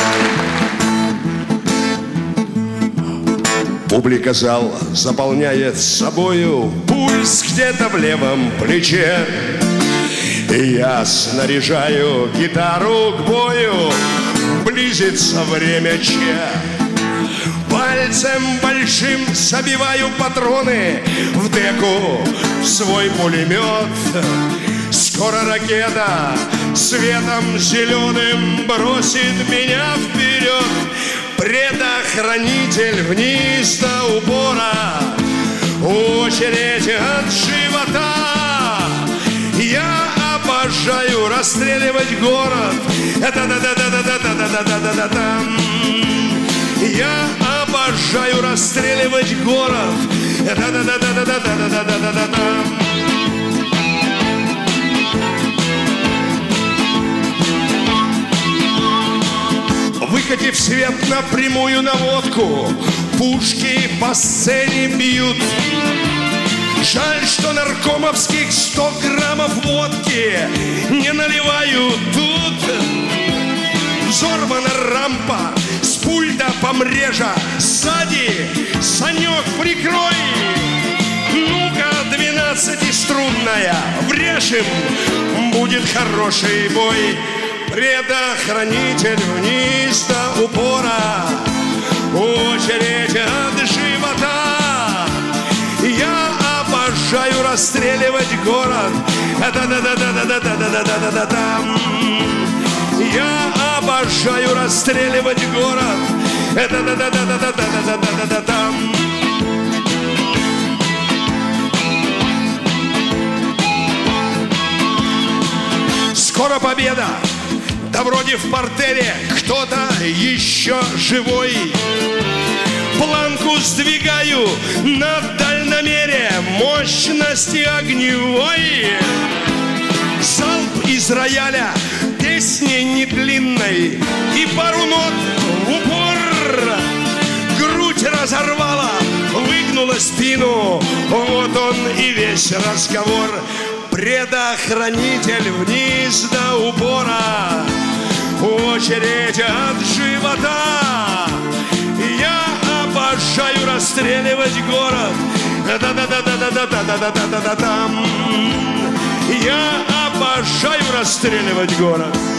Публика зал заполняет собою, пульс где-то в левом плече. И я снаряжаю гитару к бою, близится время Че. Пальцем большим забиваю патроны в деку, в свой пулемет. Скоро ракета светом зеленым бросит меня вперед. Предохранитель вниз до упора, очередь от живота. Я обожаю расстреливать город. Я обожаю расстреливать город. Выкатив свет на прямую наводку, пушки по сцене бьют. Жаль, что наркомовских 100 граммов водки не наливают тут. Взорвана рампа, с пульта помрежа, сзади Санек прикрой. Ну-ка, 12-струнная, врежь им, будет хороший бой. Предохранитель вниз до упора, очередь от живота. Я обожаю расстреливать город. Я обожаю расстреливать город. Скоро победа. Да вроде в портере кто-то еще живой. Планку сдвигаю на дальномере мощности огневой. Залп из рояля, песни не длинной, и пару нот в упор. Грудь разорвала, выгнула спину, вот он и весь разговор. Предохранитель вниз до упора, очередь от живота. Я обожаю расстреливать город. Я обожаю расстреливать город.